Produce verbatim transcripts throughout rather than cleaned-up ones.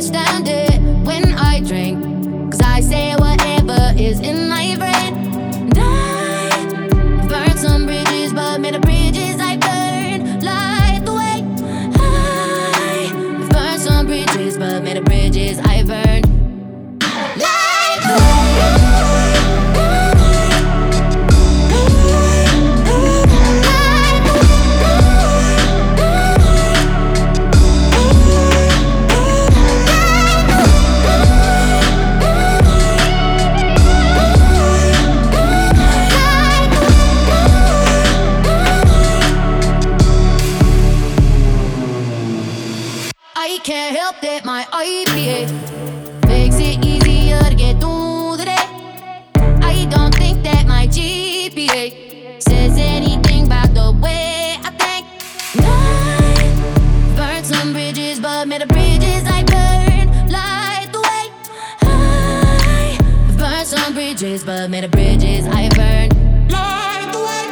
understand it when I drink, 'cause I say whatever is in my brain. And I burned some bridges, but made the bridges I burn light the way. I burned some bridges, but made the bridges I burn light the way. I can't help that my I P A makes it easier to get through the day. I don't think that my G P A says anything about the way I think. I burned some bridges, but made the bridges I burn light the way. I burned some bridges, but made the bridges I burn light the way.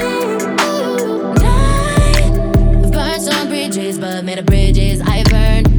But made the bridges I burn